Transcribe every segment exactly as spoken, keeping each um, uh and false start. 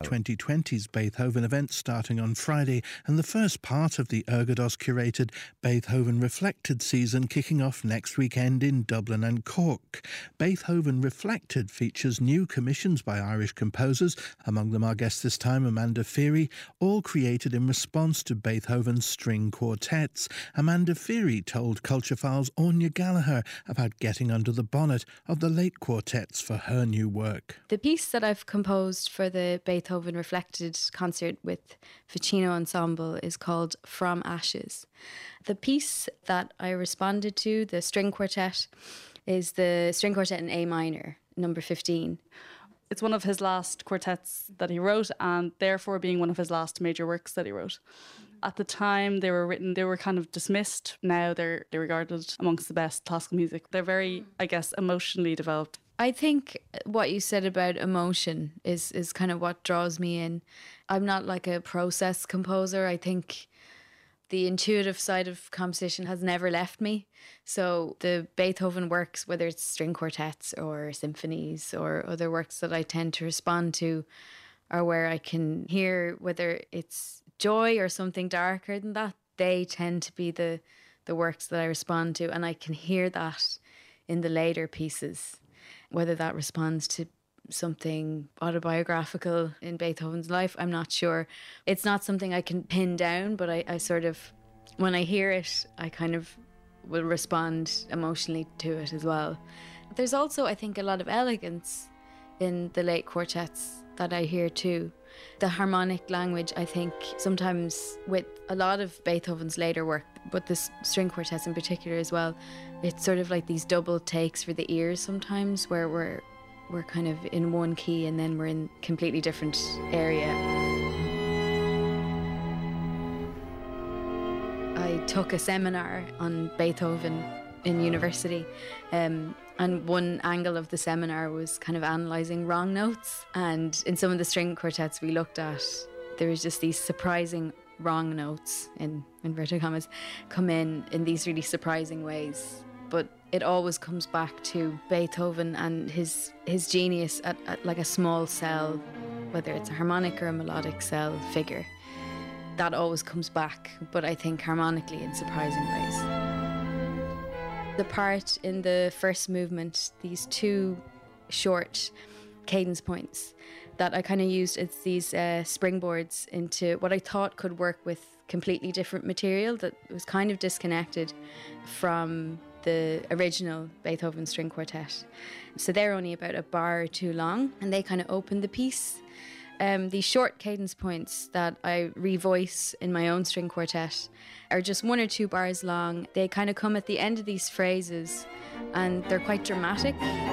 twenty twenty's Beethoven event starting on Friday, and the first part of the Ergodos-curated Beethoven Reflected season kicking off next weekend in Dublin and Cork. Beethoven Reflected features new commissions by Irish composers, among them our guest this time, Amanda Feary, all created in response to Beethoven's string quartets. Amanda Feary told Culture File's Anya Gallagher about getting under the bonnet of the late quartets for her new work. The piece that I've composed for the Beethoven Reflected concert with Ficino Ensemble is called From Ashes. The piece that I responded to, the string quartet, is the string quartet in A minor, number fifteen. It's one of his last quartets that he wrote, and therefore being one of his last major works that he wrote. At the time they were written, they were kind of dismissed. Now they're, they're regarded amongst the best classical music. They're very, I guess, emotionally developed. I think what you said about emotion is, is kind of what draws me in. I'm not like a process composer. I think the intuitive side of composition has never left me. So the Beethoven works, whether it's string quartets or symphonies or other works that I tend to respond to, are where I can hear whether it's joy or something darker than that. They tend to be the, the works that I respond to, and I can hear that in the later pieces, whether that responds to something autobiographical in Beethoven's life, I'm not sure. It's not something I can pin down, but I, I sort of, when I hear it, I kind of will respond emotionally to it as well. There's also, I think, a lot of elegance in the late quartets that I hear too. The harmonic language, I think, sometimes with a lot of Beethoven's later work, but the string quartets in particular as well, it's sort of like these double takes for the ears sometimes, where we're we're kind of in one key and then we're in completely different area. I took a seminar on Beethoven in university, um, and one angle of the seminar was kind of analysing wrong notes. And in some of the string quartets we looked at, there was just these surprising wrong notes, in inverted commas, come in in these really surprising ways. But it always comes back to Beethoven and his his genius at, at like a small cell, whether it's a harmonic or a melodic cell figure. That always comes back, but I think harmonically in surprising ways. The part in the first movement, these two short cadence points that I kind of used as these uh, springboards into what I thought could work with completely different material that was kind of disconnected from the original Beethoven string quartet. So they're only about a bar or two long, and they kind of open the piece. Um, these short cadence points that I revoice in my own string quartet are just one or two bars long. They kind of come at the end of these phrases, and they're quite dramatic.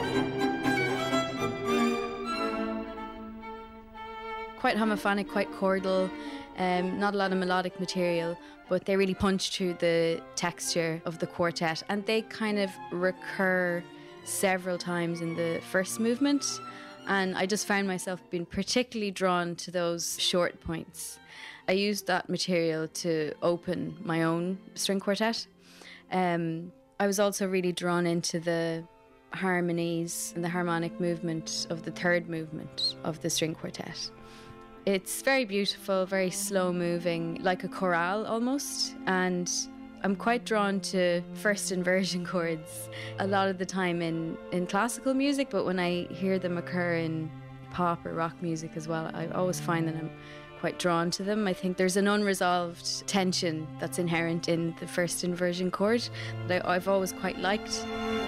Quite homophonic, quite chordal, um, not a lot of melodic material, but they really punch through the texture of the quartet, and they kind of recur several times in the first movement. And I just found myself being particularly drawn to those short points. I used that material to open my own string quartet. Um, I was also really drawn into the harmonies and the harmonic movement of the third movement of the string quartet. It's very beautiful, very slow moving, like a chorale almost, and I'm quite drawn to first inversion chords a lot of the time in, in classical music, but when I hear them occur in pop or rock music as well, I always find that I'm quite drawn to them. I think there's an unresolved tension that's inherent in the first inversion chord that I, I've always quite liked.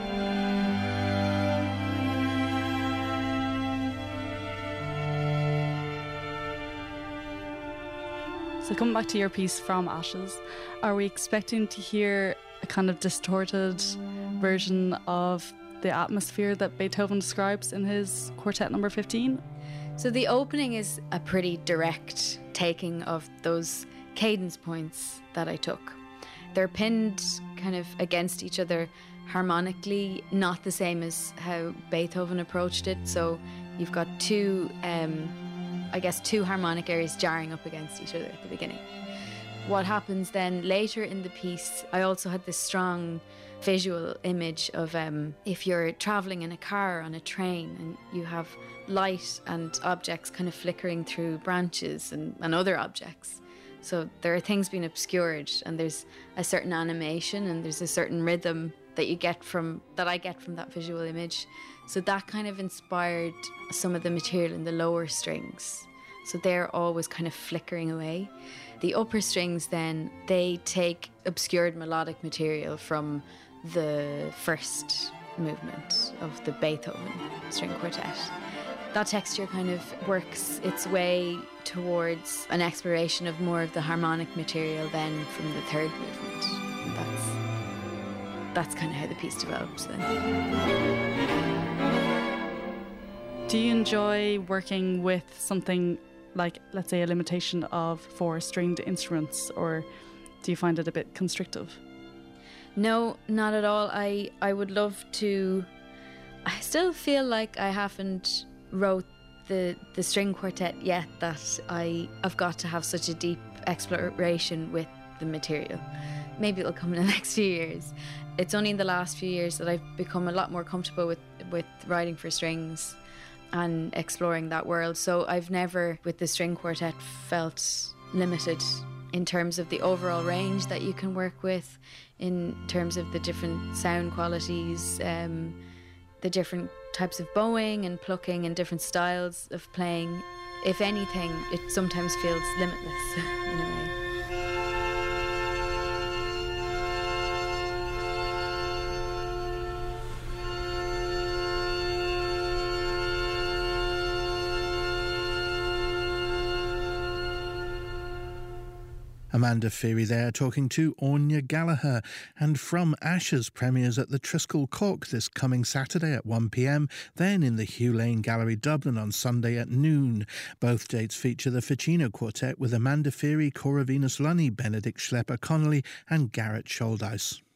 So coming back to your piece, From Ashes, are we expecting to hear a kind of distorted version of the atmosphere that Beethoven describes in his quartet number fifteen? So the opening is a pretty direct taking of those cadence points that I took. They're pinned kind of against each other harmonically, not the same as how Beethoven approached it. So you've got two... Um, I guess two harmonic areas jarring up against each other at the beginning. what happens then later in the piece, I also had this strong visual image of um, if you're travelling in a car or on a train and you have light and objects kind of flickering through branches and, and other objects. So there are things being obscured, and there's a certain animation and there's a certain rhythm that you get from, that I get from that visual image. So that kind of inspired some of the material in the lower strings. So they're always kind of flickering away. The upper strings then, they take obscured melodic material from the first movement of the Beethoven string quartet. That texture kind of works its way towards an exploration of more of the harmonic material then from the third movement. And that's that's kind of how the piece develops then. Do you enjoy working with something like, let's say, a limitation of four stringed instruments, or do you find it a bit constrictive? No, not at all. I, I would love to... I still feel like I haven't wrote the, the string quartet yet, that I, I've got to have such a deep exploration with the material. Maybe it'll come in the next few years. It's only in the last few years that I've become a lot more comfortable with, with writing for strings and exploring that world. So I've never, with the string quartet, felt limited in terms of the overall range that you can work with, in terms of the different sound qualities, um, the different types of bowing and plucking and different styles of playing. If anything, it sometimes feels limitless in a way. Amanda Feary there talking to Anya Gallagher. And From Ashes premieres at the Triskel Cork this coming Saturday at one p m, then in the Hugh Lane Gallery Dublin on Sunday at noon. Both dates feature the Ficino Quartet with Amanda Feary, Cora Venus Lunny, Benedict Schlepper Connolly and Garrett Scholdice.